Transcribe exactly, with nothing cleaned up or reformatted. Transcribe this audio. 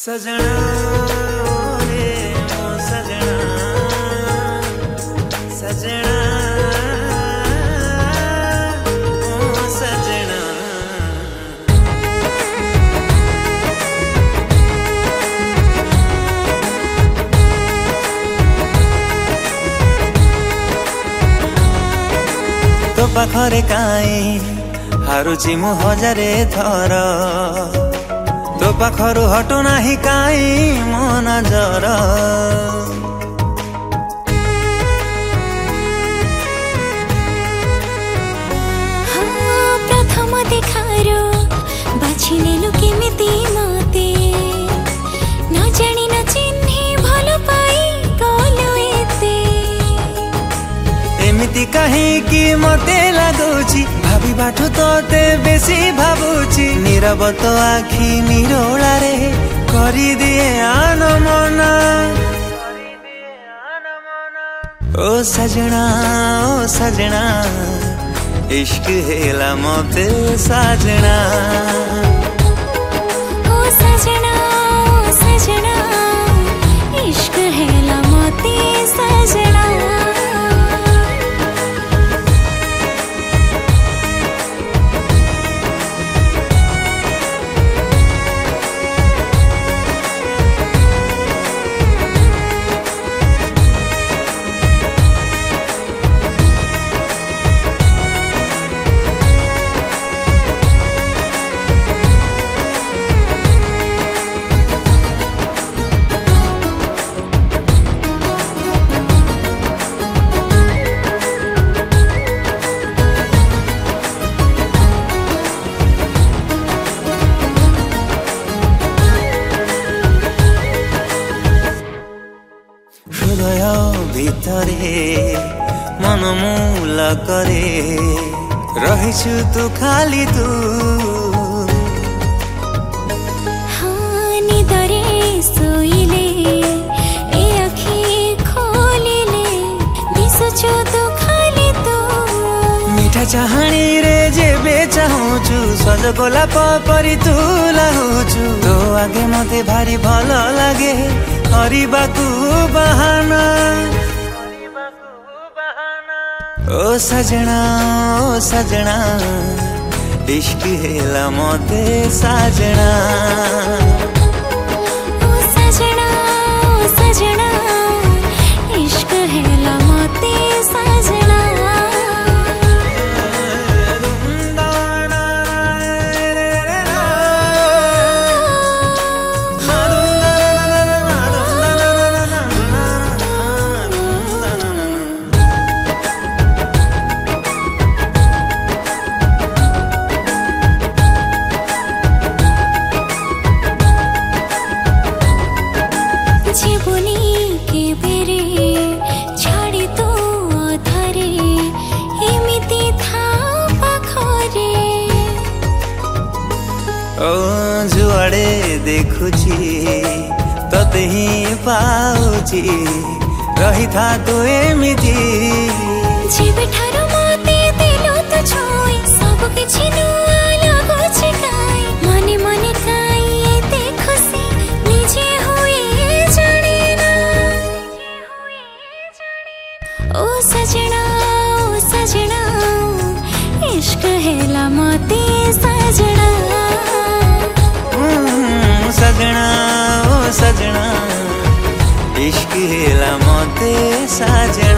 सजना रे ओ सजना सजना ओ सजना। तो पाखरे काई हारुची मु हजारे थर, तो पाखरु हटु नाही काई मो नजर। हाँ प्रथम देखारो बाछिनेलु केमिति मते, न जानी न चिन्हि भलो पाई गलु एते। एमिति काहेकि मते लागुची भाभी बाठु तोते बेसी भाबुची। नीरव तो आखि निरोला रे करी दिए आनमना। ओ सजना ओ सजना इश्क हेला मते साजना। ओ सजना ओ सजना इश्क हेला मते सजना। हृदय भितरे मन मूल करे रहिछु तू खाली तू। हाँ निदरे सोइले ए आखि खोलिले दिसुछु तू खाली तू। मीठा चाहणी रे जेबे चाहुछु सज गोलाप परी तू लाहुछु। तो आगे मते भारी भल लागे हरिबाकू बहाना। ओ सजना ओ सजना इश्क हेला मते साजना। ओ सजना ओ सजना इश्क हेला मते साजना। जीवनी के बेरे छाड़ी तो अधारे एमिति था पाखरे। ओ जुआड़े देखुची तते ही पाउची रही था तो एमिति। जेबे ठारो मते दिलो तो छोई सब किछि नुआ लागुछि काई। मने मने काई एते खुशी निजे हुए जाने ना। ओ सजना ओ सजना इश्क हेला मते सजना। सजना ओ सजना इश्क हेला मते साजना।